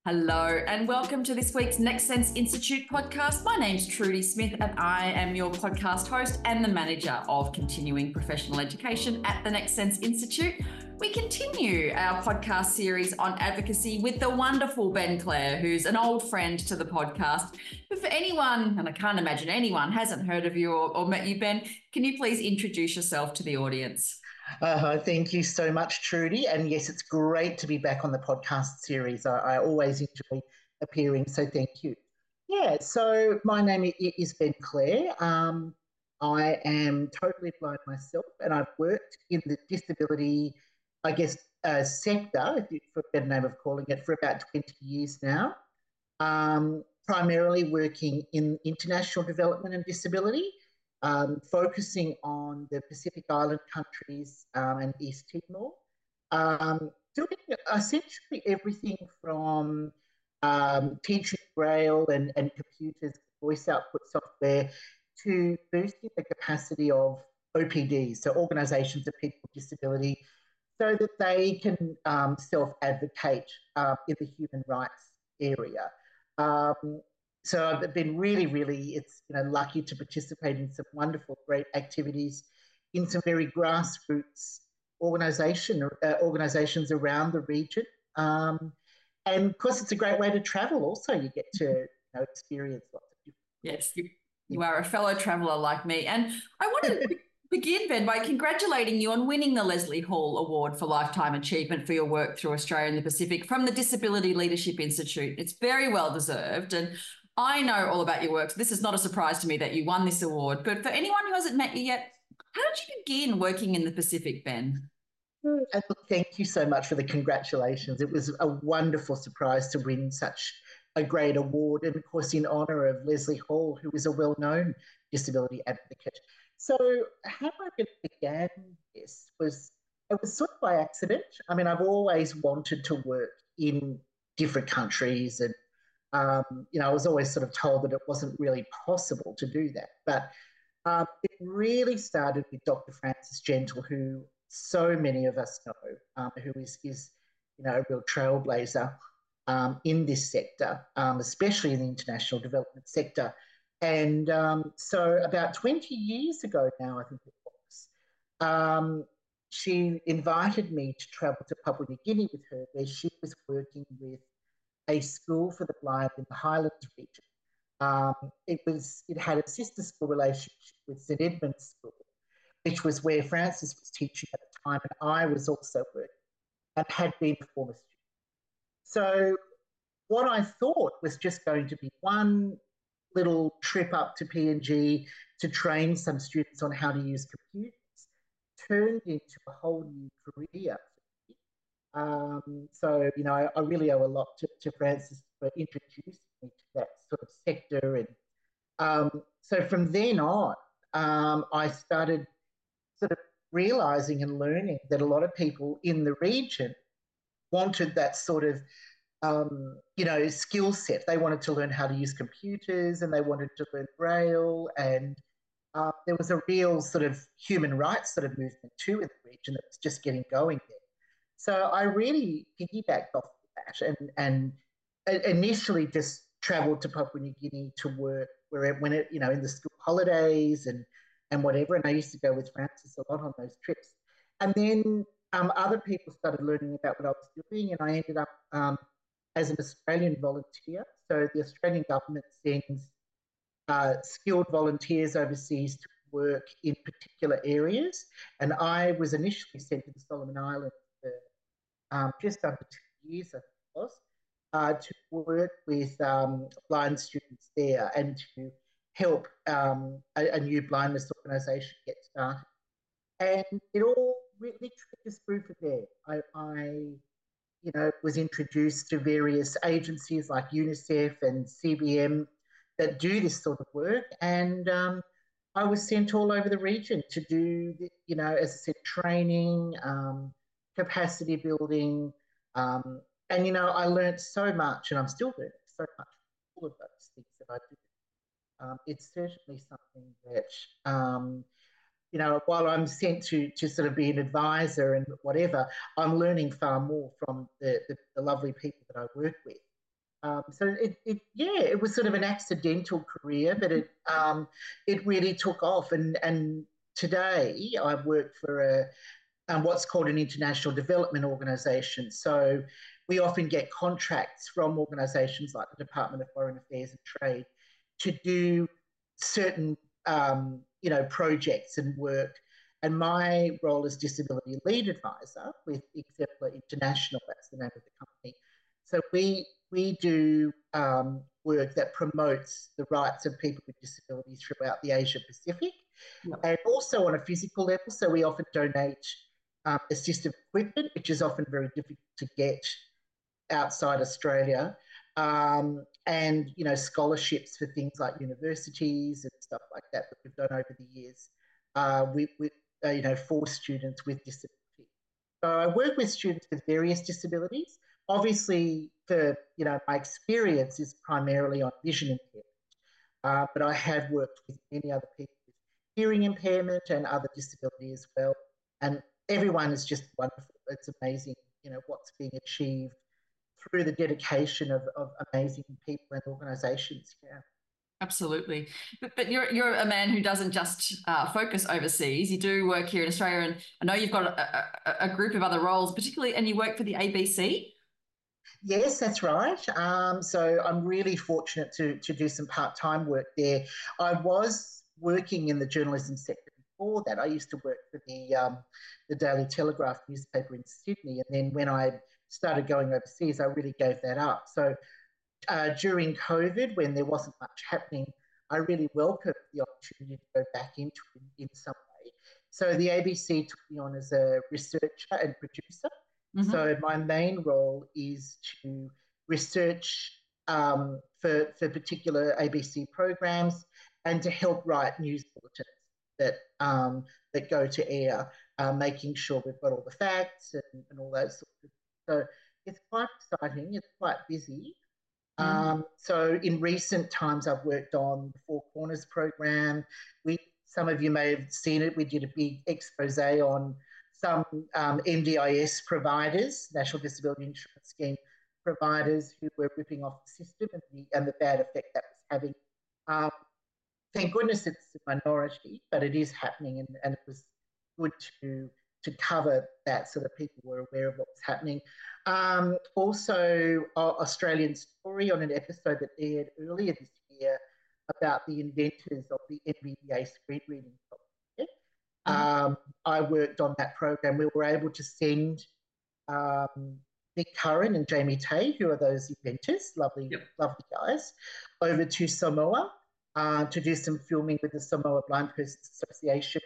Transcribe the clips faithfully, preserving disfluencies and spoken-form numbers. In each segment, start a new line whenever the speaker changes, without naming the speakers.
Hello, and welcome to this week's Next Sense Institute podcast. My name's Trudy Smith, and I am your podcast host and the manager of continuing professional education at the Next Sense Institute. We continue our podcast series on advocacy with the wonderful Ben Clare, who's an old friend to the podcast. But for anyone, and I can't imagine anyone hasn't heard of you or, or met you, Ben, can you please introduce yourself to the audience?
Uh, thank you so much, Trudy. And yes, it's great to be back on the podcast series. I, I always enjoy appearing, so thank you. Yeah, so my name is Ben Clare. Um, I am totally blind myself, and I've worked in the disability, I guess, uh, sector, if you, for a better name of calling it, for about twenty years now. Um, primarily working in international development and disability, um, focusing on the Pacific Island countries um, and East Timor, um, doing essentially everything from um, teaching Braille and, and computers, voice output software, to boosting the capacity of O P Ds, so organisations of people with disability, so that they can um, self-advocate uh, in the human rights area. Um, so I've been really, really, it's you know, lucky to participate in some wonderful, great activities in some very grassroots organisation uh, organisations around the region. Um, and of course, it's a great way to travel. Also, you get to you know, experience lots of different.
Yes, you, you are a fellow traveller like me. And I wanted to begin, Ben, by congratulating you on winning the Leslie Hall Award for Lifetime Achievement for your work through Australia and the Pacific from the Disability Leadership Institute. It's very well deserved. And I know all about your work, so this is not a surprise to me that you won this award. But for anyone who hasn't met you yet, how did you begin working in the Pacific, Ben?
And thank you so much for the congratulations. It was a wonderful surprise to win such a great award, and of course, in honour of Leslie Hall, who is a well known disability advocate. So, how I began this was it was sort of by accident. I mean, I've always wanted to work in different countries, and um, you know, I was always sort of told that it wasn't really possible to do that. But um, it really started with Doctor Frances Gentle, who so many of us know, um, who is, is, you know, a real trailblazer um, in this sector, um, especially in the international development sector. And um, so about twenty years ago now, I think it was, um, she invited me to travel to Papua New Guinea with her, where she was working with a school for the blind in the Highlands region. Um, it was it had a sister school relationship with St Edmund's School, which was where Frances was teaching at the time, and I was also working and had been a former student. So what I thought was just going to be one little trip up to P N G to train some students on how to use computers turned into a whole new career. Um, so, you know, I, I, really owe a lot to, to Frances for introducing me to that sort of sector. And um, so from then on, um, I started sort of realizing and learning that a lot of people in the region wanted that sort of, um, you know, skill set. They wanted to learn how to use computers, and they wanted to learn Braille, and uh, there was a real sort of human rights sort of movement too in the region that was just getting going there. So I really piggybacked off that, and and initially just travelled to Papua New Guinea to work where it, when it you know in the school holidays and and whatever. And I used to go with Frances a lot on those trips. And then um, other people started learning about what I was doing, and I ended up um, as an Australian volunteer. So the Australian government sends uh, skilled volunteers overseas to work in particular areas. And I was initially sent to the Solomon Islands for um, just under two years, I think it was, uh, to work with um, blind students there and to help um, a, a new blindness organisation get started. And it all really just grew from there. I, I, you know, was introduced to various agencies like UNICEF and C B M that do this sort of work, and um, I was sent all over the region to do, you know, as I said, training, um, capacity building, um, and you know, I learned so much, and I'm still learning so much from all of those things that I do. Um, it's certainly something that, um, you know, while I'm sent to to sort of be an advisor and whatever, I'm learning far more from the, the, the lovely people that I work with. Um, so it, it, yeah, it was sort of an accidental career, but it, um, it really took off. And and today I work for a um, what's called an international development organisation. So we often get contracts from organisations like the Department of Foreign Affairs and Trade to do certain, um, you know, projects and work. And my role as disability lead advisor with Exemplar International, that's the name of the company. So we we do um, work that promotes the rights of people with disabilities throughout the Asia Pacific, yep. And also on a physical level. So we often donate um, assistive equipment, which is often very difficult to get outside Australia, um, and you know, scholarships for things like universities and stuff like that that we've done over the years uh, with, with uh, you know, for students with disability. So I work with students with various disabilities. Obviously, the you know, my experience is primarily on vision impairment, uh, but I have worked with many other people with hearing impairment and other disability as well. And everyone is just wonderful. It's amazing, you know, what's being achieved through the dedication of, of amazing people and organisations. Yeah.
Absolutely. But, but you're, you're a man who doesn't just uh, focus overseas. You do work here in Australia, and I know you've got a, a, a group of other roles, particularly, and you work for the A B C.
Yes, that's right. Um, so I'm really fortunate to, to do some part-time work there. I was working in the journalism sector before that. I used to work for the, um, the Daily Telegraph newspaper in Sydney. And then when I started going overseas, I really gave that up. So uh, during COVID, when there wasn't much happening, I really welcomed the opportunity to go back into it in, in some way. So the A B C took me on as a researcher and producer. Mm-hmm. So my main role is to research um, for, for particular A B C programs and to help write news bulletins that um, that go to air, uh, making sure we've got all the facts and, and all those sorts of things. So it's quite exciting. It's quite busy. Mm. Um, so in recent times, I've worked on the Four Corners program. We, some of you may have seen it. We did a big expose on some um, N D I S providers, National Disability Insurance Scheme providers, who were ripping off the system and the, and the bad effect that was having. Um, thank goodness it's a minority, but it is happening, and, and it was good to to cover that so that people were aware of what was happening. Um, also, uh, Australian Story on an episode that aired earlier this year about the inventors of the N V D A screen reading software. Uh-huh. Um, I worked on that program. We were able to send um, Nick Curran and Jamie Tay, who are those inventors, lovely, yep. lovely guys, over to Samoa uh, to do some filming with the Samoa Blind Persons Association.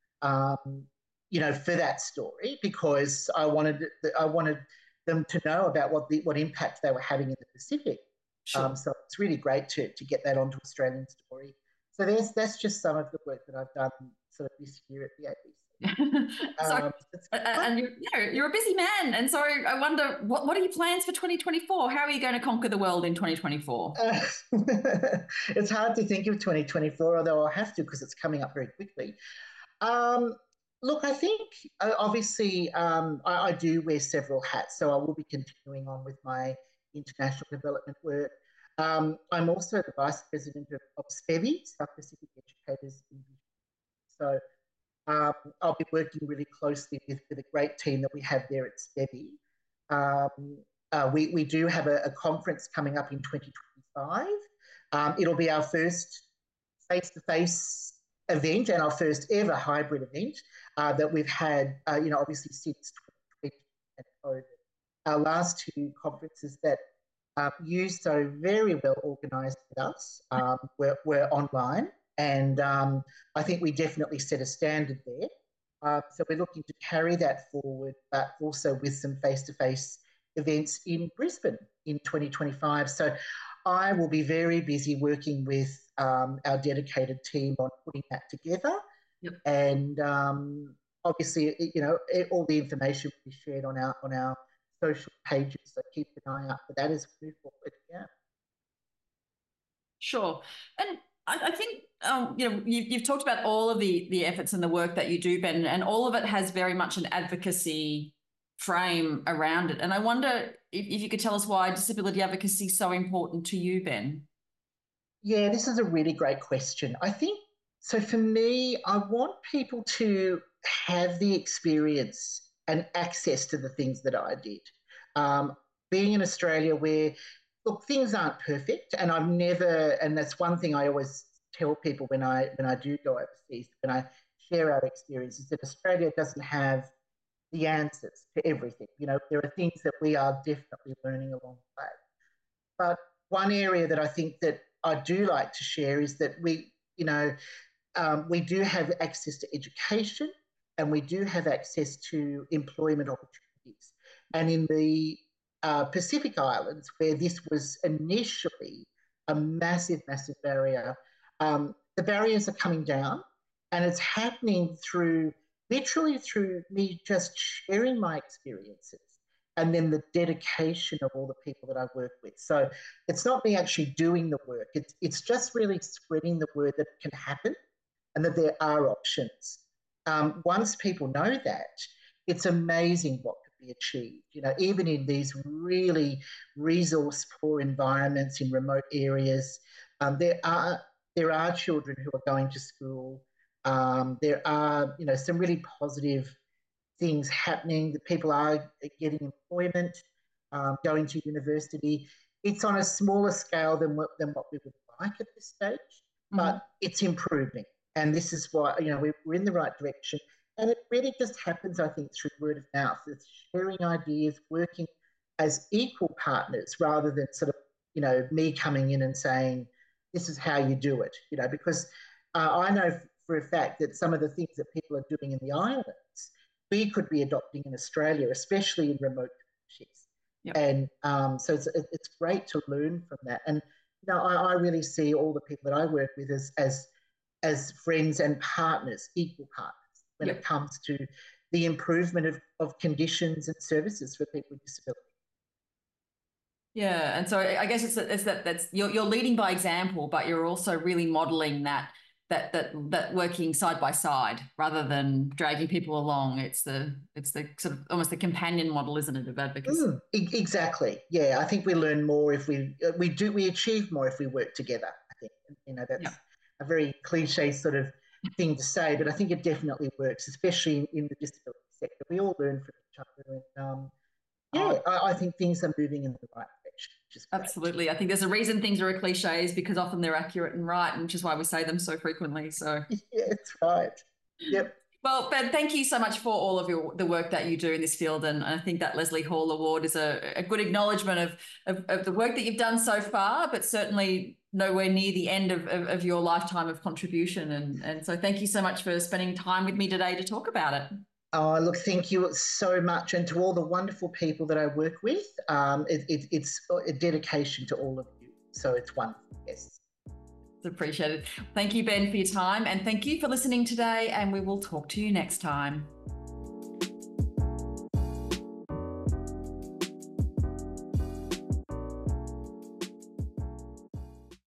Um, you know, for that story, because I wanted I wanted them to know about what the what impact they were having in the Pacific. Sure. Um, so it's really great to to get that onto Australian Story. So there's that's just some of the work that I've done sort of this year at the A B C.
so, um, and you're, you know, you're a busy man, and so I wonder what what are your plans for twenty twenty-four? How are you going to conquer the world in twenty twenty-four? Uh,
it's hard to think of twenty twenty-four, although I'll have to because it's coming up very quickly. Um, Look, I think uh, obviously um, I, I do wear several hats, so I will be continuing on with my international development work. Um, I'm also the Vice President of, of S P E V I, South Pacific Educators in Vision. So um, I'll be working really closely with, with a great team that we have there at S P E V I. Um, uh, we, we do have a, a conference coming up in twenty twenty-five. Um, it'll be our first face-to-face event and our first ever hybrid event uh, that we've had, uh, you know, obviously since twenty twenty and COVID. Our last two conferences that um, you so very well organised with us um, were, were online, and um, I think we definitely set a standard there. Uh, so we're looking to carry that forward, but also with some face-to-face events in Brisbane in twenty twenty-five. So I will be very busy working with um, our dedicated team on putting that together. Yep. And um, obviously, you know, all the information will be shared on our on our social pages. So keep an eye out for that as we move forward. Yeah.
Sure. And I, I think, um, you know, you, you've talked about all of the, the efforts and the work that you do, Ben, and all of it has very much an advocacy frame around it. And I wonder if, if you could tell us why disability advocacy is so important to you, Ben.
Yeah, this is a really great question. I think, so for me, I want people to have the experience and access to the things that I did. Um, being in Australia where, look, things aren't perfect, and I've never, and that's one thing I always tell people when I when I do go overseas, when I share our experiences, that Australia doesn't have the answers to everything. You know, there are things that we are definitely learning along the way. But one area that I think that I do like to share is that we, you know, um, we do have access to education and we do have access to employment opportunities. And in the uh, Pacific Islands, where this was initially a massive, massive barrier, um, the barriers are coming down, and it's happening through literally through me just sharing my experiences and then the dedication of all the people that I work with. So it's not me actually doing the work. It's, it's just really spreading the word that it can happen and that there are options. Um, once people know that, it's amazing what could be achieved. You know, even in these really resource poor environments in remote areas, um, there are there are children who are going to school. Um, there are, you know, some really positive things happening, that people are getting employment, um, going to university. It's on a smaller scale than what, than what we would like at this stage, mm-hmm. but it's improving. And this is why, you know, we're, we're in the right direction. And it really just happens, I think, through word of mouth. It's sharing ideas, working as equal partners rather than sort of, you know, me coming in and saying, this is how you do it, you know, because uh, I know for a fact that some of the things that people are doing in the islands, we could be adopting in Australia, especially in remote communities. Yep. And um, so it's, it's great to learn from that. And you know, I, I really see all the people that I work with as as, as friends and partners, equal partners, when yep. it comes to the improvement of, of conditions and services for people with disability.
Yeah, and so I guess it's, it's that that's you're, you're leading by example, but you're also really modelling that. That, that that working side by side rather than dragging people along. It's the it's the sort of almost the companion model, isn't it, of advocacy?
Mm, exactly. Yeah, I think we learn more if we we do we achieve more if we work together. I think, you know, that's yep. a very cliche sort of thing to say, but I think it definitely works, especially in, in the disability sector. We all learn from each other, and um, yeah, oh. I, I think things are moving in the right direction.
Absolutely. I think there's a reason things are cliches, because often they're accurate and right, and which is why we say them so frequently. So
yeah, that's right. Yep.
Well, Ben, thank you so much for all of your the work that you do in this field, and I think that Leslie Hall Award is a, a good acknowledgement of, of of the work that you've done so far, but certainly nowhere near the end of, of, of your lifetime of contribution. And and so thank you so much for spending time with me today to talk about it.
Oh, look, thank you so much. And to all the wonderful people that I work with, um, it, it, it's a dedication to all of you. So it's wonderful, yes.
It's appreciated. Thank you, Ben, for your time. And thank you for listening today. And we will talk to you next time.